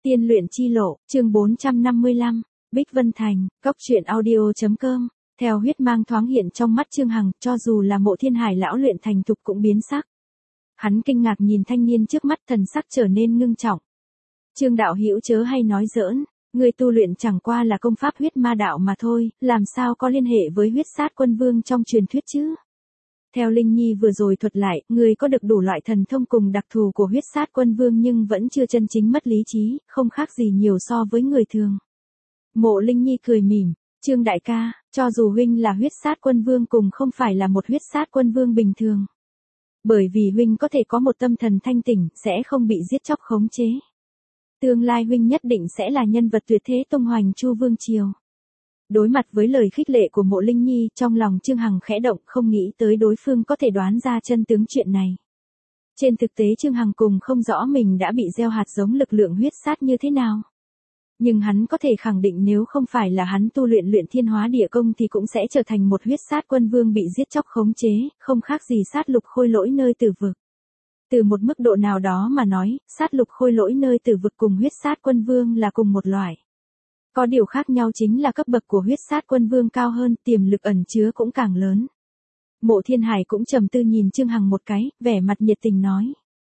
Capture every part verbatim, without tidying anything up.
Tiên luyện chi lộ, chương bốn trăm năm mươi lăm, Bích Vân Thành, cốc truyện audio chấm com. Theo huyết mang thoáng hiện trong mắt Trương Hằng, cho dù là Mộ Thiên Hải lão luyện thành thục cũng biến sắc. Hắn kinh ngạc nhìn thanh niên trước mắt, thần sắc trở nên ngưng trọng. Trương đạo hữu chớ hay nói giỡn, người tu luyện chẳng qua là công pháp huyết ma đạo mà thôi, làm sao có liên hệ với huyết sát quân vương trong truyền thuyết chứ? Theo Linh Nhi vừa rồi thuật lại, người có được đủ loại thần thông cùng đặc thù của huyết sát quân vương nhưng vẫn chưa chân chính mất lý trí, không khác gì nhiều so với người thường. Mộ Linh Nhi cười mỉm, Trương đại ca, cho dù huynh là huyết sát quân vương cùng không phải là một huyết sát quân vương bình thường. Bởi vì huynh có thể có một tâm thần thanh tỉnh, sẽ không bị giết chóc khống chế. Tương lai huynh nhất định sẽ là nhân vật tuyệt thế tung hoành Chu vương triều. Đối mặt với lời khích lệ của Mộ Linh Nhi, trong lòng Trương Hằng khẽ động, không nghĩ tới đối phương có thể đoán ra chân tướng chuyện này. Trên thực tế Trương Hằng cùng không rõ mình đã bị gieo hạt giống lực lượng huyết sát như thế nào. Nhưng hắn có thể khẳng định nếu không phải là hắn tu luyện luyện thiên hóa địa công thì cũng sẽ trở thành một huyết sát quân vương bị giết chóc khống chế, không khác gì sát lục khôi lỗi nơi tử vực. Từ một mức độ nào đó mà nói, sát lục khôi lỗi nơi tử vực cùng huyết sát quân vương là cùng một loại. Có điều khác nhau chính là cấp bậc của huyết sát quân vương cao hơn, tiềm lực ẩn chứa cũng càng lớn. Mộ Thiên Hải cũng trầm tư nhìn Trương Hằng một cái, vẻ mặt nhiệt tình nói.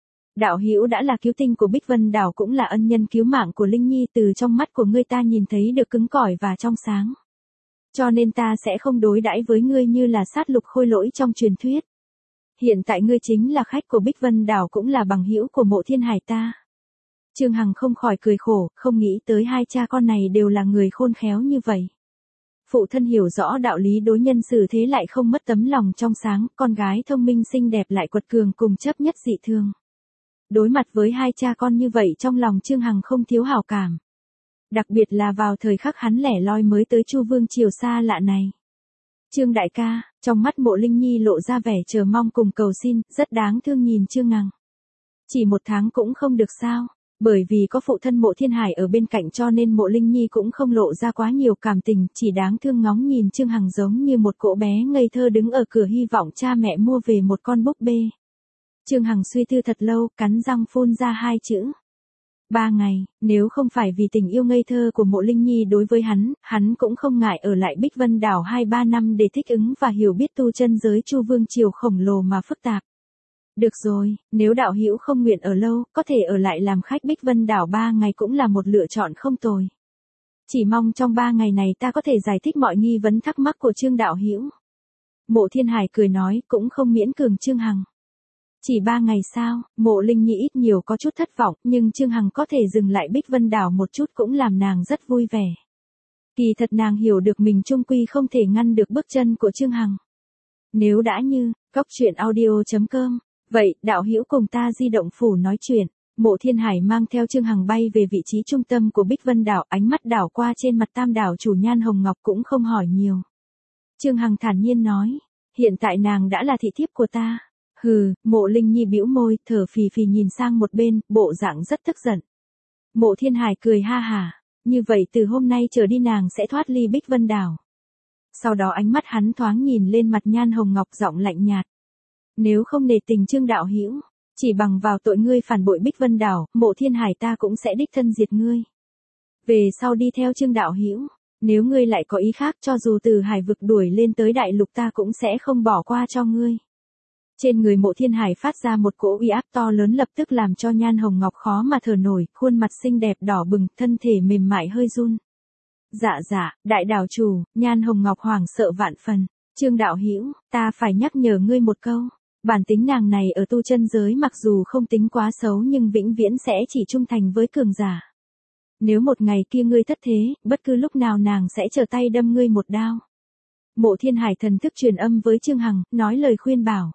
Đạo hữu đã là cứu tinh của Bích Vân Đảo cũng là ân nhân cứu mạng của Linh Nhi, từ trong mắt của ngươi ta nhìn thấy được cứng cỏi và trong sáng. Cho nên ta sẽ không đối đãi với ngươi như là sát lục khôi lỗi trong truyền thuyết. Hiện tại ngươi chính là khách của Bích Vân Đảo cũng là bằng hữu của Mộ Thiên Hải ta. Trương Hằng không khỏi cười khổ, không nghĩ tới hai cha con này đều là người khôn khéo như vậy. Phụ thân hiểu rõ đạo lý đối nhân xử thế lại không mất tấm lòng trong sáng, con gái thông minh xinh đẹp lại quật cường cùng chấp nhất dị thương. Đối mặt với hai cha con như vậy trong lòng Trương Hằng không thiếu hảo cảm. Đặc biệt là vào thời khắc hắn lẻ loi mới tới Chu vương triều xa lạ này. Trương đại ca, trong mắt Mộ Linh Nhi lộ ra vẻ chờ mong cùng cầu xin, rất đáng thương nhìn Trương Hằng. Chỉ một tháng cũng không được sao? Bởi vì có phụ thân Mộ Thiên Hải ở bên cạnh cho nên Mộ Linh Nhi cũng không lộ ra quá nhiều cảm tình, chỉ đáng thương ngóng nhìn Trương Hằng giống như một cỗ bé ngây thơ đứng ở cửa hy vọng cha mẹ mua về một con búp bê. Trương Hằng suy tư thật lâu, cắn răng phun ra hai chữ. Ba ngày, nếu không phải vì tình yêu ngây thơ của Mộ Linh Nhi đối với hắn, hắn cũng không ngại ở lại Bích Vân Đảo hai ba năm để thích ứng và hiểu biết tu chân giới Chu vương triều khổng lồ mà phức tạp. Được rồi, nếu đạo hữu không nguyện ở lâu, có thể ở lại làm khách Bích Vân Đảo ba ngày cũng là một lựa chọn không tồi. Chỉ mong trong ba ngày này ta có thể giải thích mọi nghi vấn thắc mắc của Trương đạo hữu. Mộ Thiên Hải cười nói, cũng không miễn cường Trương Hằng. Chỉ ba ngày sao? Mộ Linh Nhi ít nhiều có chút thất vọng, nhưng Trương Hằng có thể dừng lại Bích Vân Đảo một chút cũng làm nàng rất vui vẻ. Kỳ thật nàng hiểu được mình chung quy không thể ngăn được bước chân của Trương Hằng. Nếu đã như, cốc truyện audio chấm com. Vậy, đạo hữu cùng ta di động phủ nói chuyện. Mộ Thiên Hải mang theo Trương Hằng bay về vị trí trung tâm của Bích Vân Đảo, ánh mắt đảo qua trên mặt tam đảo chủ Nhan Hồng Ngọc cũng không hỏi nhiều. Trương Hằng thản nhiên nói, hiện tại nàng đã là thị thiếp của ta. Hừ, Mộ Linh Nhi bĩu môi, thở phì phì nhìn sang một bên, bộ dạng rất tức giận. Mộ Thiên Hải cười ha hả, như vậy từ hôm nay trở đi nàng sẽ thoát ly Bích Vân Đảo. Sau đó ánh mắt hắn thoáng nhìn lên mặt Nhan Hồng Ngọc giọng lạnh nhạt. Nếu không nể tình Trương đạo hữu, chỉ bằng vào tội ngươi phản bội Bích Vân Đảo, Mộ Thiên Hải ta cũng sẽ đích thân diệt ngươi. Về sau đi theo Trương đạo hữu, nếu ngươi lại có ý khác cho dù từ hải vực đuổi lên tới đại lục ta cũng sẽ không bỏ qua cho ngươi. Trên người Mộ Thiên Hải phát ra một cỗ uy áp to lớn lập tức làm cho Nhan Hồng Ngọc khó mà thở nổi, khuôn mặt xinh đẹp đỏ bừng, thân thể mềm mại hơi run. Dạ dạ, đại đảo chủ, Nhan Hồng Ngọc hoảng sợ vạn phần. Trương đạo hữu, ta phải nhắc nhở ngươi một câu. Bản tính nàng này ở tu chân giới mặc dù không tính quá xấu nhưng vĩnh viễn sẽ chỉ trung thành với cường giả. Nếu một ngày kia ngươi thất thế, bất cứ lúc nào nàng sẽ trở tay đâm ngươi một đao. Mộ Thiên Hải thần thức truyền âm với Trương Hằng, nói lời khuyên bảo.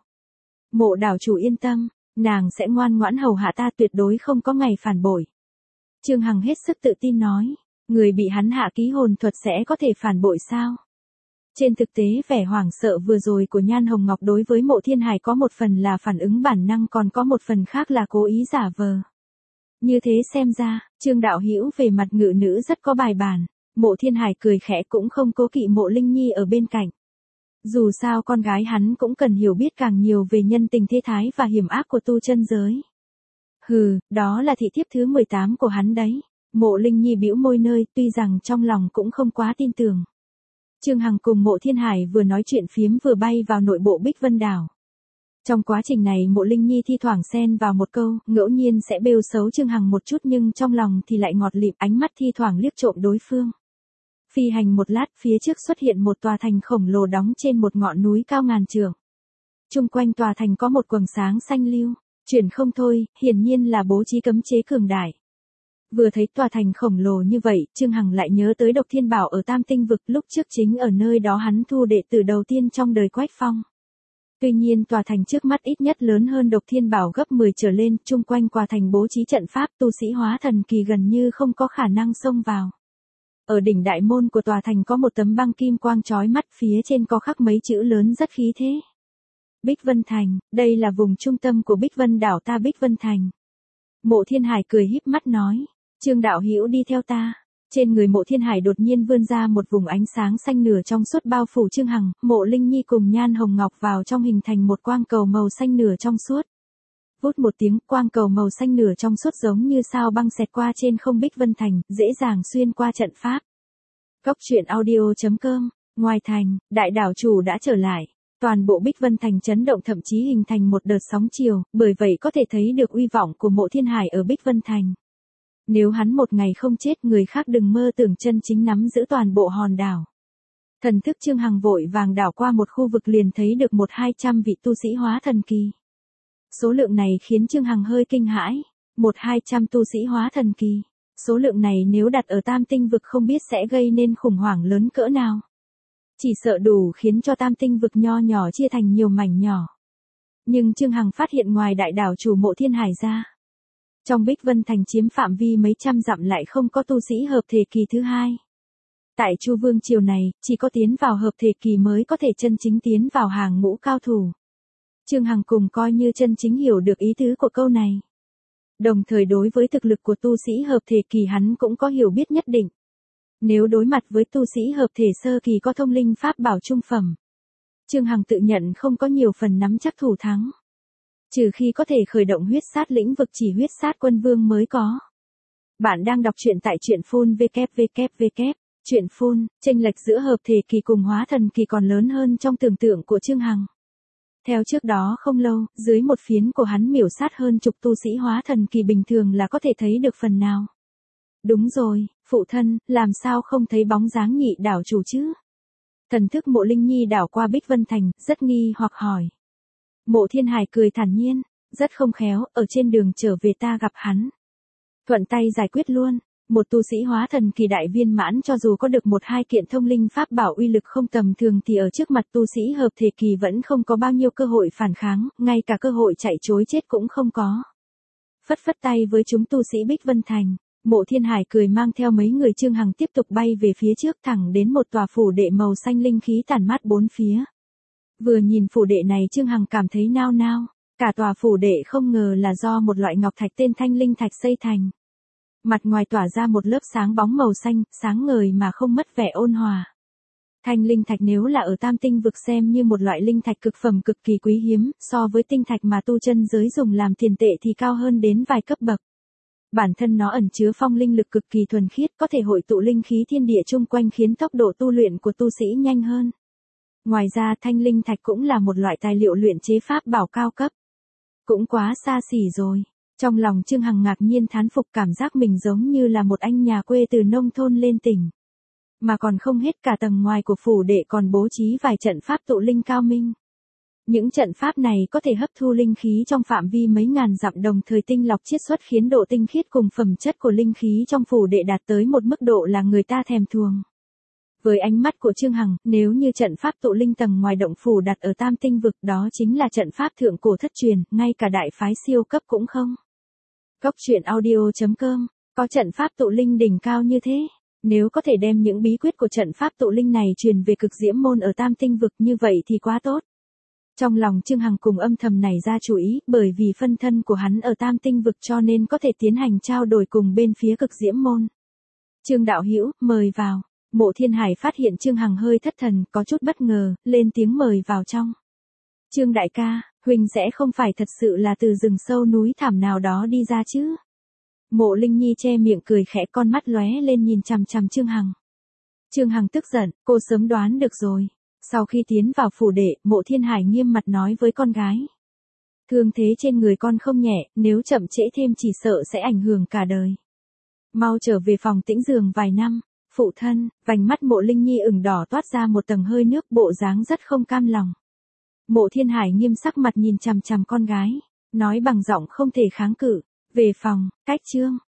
Mộ đảo chủ yên tâm, nàng sẽ ngoan ngoãn hầu hạ ta tuyệt đối không có ngày phản bội. Trương Hằng hết sức tự tin nói, người bị hắn hạ ký hồn thuật sẽ có thể phản bội sao? Trên thực tế vẻ hoảng sợ vừa rồi của Nhan Hồng Ngọc đối với Mộ Thiên Hải có một phần là phản ứng bản năng còn có một phần khác là cố ý giả vờ. Như thế xem ra, Trương đạo hữu về mặt ngự nữ rất có bài bản. Mộ Thiên Hải cười khẽ cũng không cố kỵ Mộ Linh Nhi ở bên cạnh. Dù sao con gái hắn cũng cần hiểu biết càng nhiều về nhân tình thế thái và hiểm ác của tu chân giới. Hừ, đó là thị thiếp thứ mười tám của hắn đấy. Mộ Linh Nhi bĩu môi nơi, tuy rằng trong lòng cũng không quá tin tưởng. Trương Hằng cùng Mộ Thiên Hải vừa nói chuyện phiếm vừa bay vào nội bộ Bích Vân Đảo. Trong quá trình này Mộ Linh Nhi thi thoảng xen vào một câu, ngẫu nhiên sẽ bêu xấu Trương Hằng một chút nhưng trong lòng thì lại ngọt lịm, ánh mắt thi thoảng liếc trộm đối phương. Phi hành một lát, phía trước xuất hiện một tòa thành khổng lồ đóng trên một ngọn núi cao ngàn trượng. Chung quanh tòa thành có một quầng sáng xanh lưu, chuyển không thôi, hiển nhiên là bố trí cấm chế cường đại. Vừa thấy tòa thành khổng lồ như vậy, Trương Hằng lại nhớ tới Độc Thiên Bảo ở Tam Tinh Vực, lúc trước chính ở nơi đó hắn thu đệ tử đầu tiên trong đời Quách Phong. Tuy nhiên tòa thành trước mắt ít nhất lớn hơn Độc Thiên Bảo gấp mười trở lên, chung quanh tòa thành bố trí trận pháp, tu sĩ hóa thần kỳ gần như không có khả năng xông vào. Ở đỉnh đại môn của tòa thành có một tấm băng kim quang chói mắt, phía trên có khắc mấy chữ lớn rất khí thế. Bích Vân Thành, đây là vùng trung tâm của Bích Vân Đảo ta Bích Vân Thành. Mộ Thiên Hải cười híp mắt nói, Trương đạo hữu đi theo ta. Trên người Mộ Thiên Hải đột nhiên vươn ra một vùng ánh sáng xanh nửa trong suốt bao phủ Trương Hằng, Mộ Linh Nhi cùng Nhan Hồng Ngọc vào trong hình thành một quang cầu màu xanh nửa trong suốt. Vút một tiếng, quang cầu màu xanh nửa trong suốt giống như sao băng xẹt qua trên không Bích Vân Thành, dễ dàng xuyên qua trận pháp. Cốc truyện audio chấm com, ngoài thành, đại đảo chủ đã trở lại. Toàn bộ Bích Vân Thành chấn động, thậm chí hình thành một đợt sóng chiều, bởi vậy có thể thấy được uy vọng của Mộ Thiên Hải ở Bích Vân Thành. Nếu hắn một ngày không chết, người khác đừng mơ tưởng chân chính nắm giữ toàn bộ hòn đảo. Thần thức Trương Hằng vội vàng đảo qua một khu vực liền thấy được một hai trăm vị tu sĩ hóa thần kỳ. Số lượng này khiến Trương Hằng hơi kinh hãi, một hai trăm tu sĩ hóa thần kỳ. Số lượng này nếu đặt ở Tam Tinh Vực không biết sẽ gây nên khủng hoảng lớn cỡ nào. Chỉ sợ đủ khiến cho Tam Tinh Vực nho nhỏ chia thành nhiều mảnh nhỏ. Nhưng Trương Hằng phát hiện ngoài đại đảo chủ Mộ Thiên Hải ra, trong Bích Vân Thành chiếm phạm vi mấy trăm dặm lại không có tu sĩ hợp thể kỳ thứ hai. Tại Chu Vương triều này, chỉ có tiến vào hợp thể kỳ mới có thể chân chính tiến vào hàng ngũ cao thủ. Trương Hằng cùng coi như chân chính hiểu được ý tứ của câu này. Đồng thời đối với thực lực của tu sĩ hợp thể kỳ hắn cũng có hiểu biết nhất định. Nếu đối mặt với tu sĩ hợp thể sơ kỳ có thông linh pháp bảo trung phẩm, Trương Hằng tự nhận không có nhiều phần nắm chắc thủ thắng. Trừ khi có thể khởi động huyết sát lĩnh vực chỉ huyết sát quân vương mới có. Bạn đang đọc truyện tại truyện phun vê vê vê. Truyện phun, chênh lệch giữa hợp thể kỳ cùng hóa thần kỳ còn lớn hơn trong tưởng tượng của Trương Hằng. Theo trước đó không lâu, dưới một phiến của hắn miểu sát hơn chục tu sĩ hóa thần kỳ bình thường là có thể thấy được phần nào. Đúng rồi, phụ thân, làm sao không thấy bóng dáng nhị đảo chủ chứ? Thần thức Mộ Linh Nhi đảo qua Bích Vân Thành, rất nghi hoặc hỏi. Mộ Thiên Hải cười thản nhiên, rất không khéo, ở trên đường trở về ta gặp hắn. Thuận tay giải quyết luôn, một tu sĩ hóa thần kỳ đại viên mãn cho dù có được một hai kiện thông linh pháp bảo uy lực không tầm thường thì ở trước mặt tu sĩ hợp thể kỳ vẫn không có bao nhiêu cơ hội phản kháng, ngay cả cơ hội chạy trối chết cũng không có. Phất phất tay với chúng tu sĩ Bích Vân Thành, Mộ Thiên Hải cười mang theo mấy người Trương Hằng tiếp tục bay về phía trước thẳng đến một tòa phủ đệ màu xanh linh khí tản mát bốn phía. Vừa nhìn phủ đệ này Trương Hằng cảm thấy nao nao, cả tòa phủ đệ không ngờ là do một loại ngọc thạch tên Thanh Linh Thạch xây thành. Mặt ngoài tỏa ra một lớp sáng bóng màu xanh, sáng ngời mà không mất vẻ ôn hòa. Thanh Linh Thạch nếu là ở Tam Tinh Vực xem như một loại linh thạch cực phẩm cực kỳ quý hiếm, so với tinh thạch mà tu chân giới dùng làm tiền tệ thì cao hơn đến vài cấp bậc. Bản thân nó ẩn chứa phong linh lực cực kỳ thuần khiết, có thể hội tụ linh khí thiên địa chung quanh khiến tốc độ tu luyện của tu sĩ nhanh hơn. Ngoài ra Thanh Linh Thạch cũng là một loại tài liệu luyện chế pháp bảo cao cấp. Cũng quá xa xỉ rồi. Trong lòng Trương Hằng ngạc nhiên thán phục, cảm giác mình giống như là một anh nhà quê từ nông thôn lên tỉnh. Mà còn không hết, cả tầng ngoài của phủ đệ còn bố trí vài trận pháp tụ linh cao minh. Những trận pháp này có thể hấp thu linh khí trong phạm vi mấy ngàn dặm, đồng thời tinh lọc chiết xuất khiến độ tinh khiết cùng phẩm chất của linh khí trong phủ đệ đạt tới một mức độ là người ta thèm thuồng. Với ánh mắt của Trương Hằng, nếu như trận pháp tụ linh tầng ngoài động phủ đặt ở Tam Tinh Vực đó chính là trận pháp thượng cổ thất truyền, ngay cả đại phái siêu cấp cũng không. Cốc truyện audio chấm com, có trận pháp tụ linh đỉnh cao như thế, nếu có thể đem những bí quyết của trận pháp tụ linh này truyền về cực diễm môn ở Tam Tinh Vực như vậy thì quá tốt. Trong lòng Trương Hằng cùng âm thầm nảy ra chủ ý, bởi vì phân thân của hắn ở Tam Tinh Vực cho nên có thể tiến hành trao đổi cùng bên phía cực diễm môn. Trương đạo hữu, mời vào. Mộ Thiên Hải phát hiện Trương Hằng hơi thất thần, có chút bất ngờ, lên tiếng mời vào trong. Trương đại ca, huynh sẽ không phải thật sự là từ rừng sâu núi thẳm nào đó đi ra chứ? Mộ Linh Nhi che miệng cười khẽ, con mắt lóe lên nhìn chằm chằm Trương Hằng. Trương Hằng tức giận, cô sớm đoán được rồi. Sau khi tiến vào phủ đệ, Mộ Thiên Hải nghiêm mặt nói với con gái. Thương thế trên người con không nhẹ, nếu chậm trễ thêm chỉ sợ sẽ ảnh hưởng cả đời. Mau trở về phòng tĩnh giường vài năm. Phụ thân, vành mắt Mộ Linh Nhi ửng đỏ toát ra một tầng hơi nước, bộ dáng rất không cam lòng. Mộ Thiên Hải nghiêm sắc mặt nhìn chằm chằm con gái, nói bằng giọng không thể kháng cự. Về phòng, cách Trương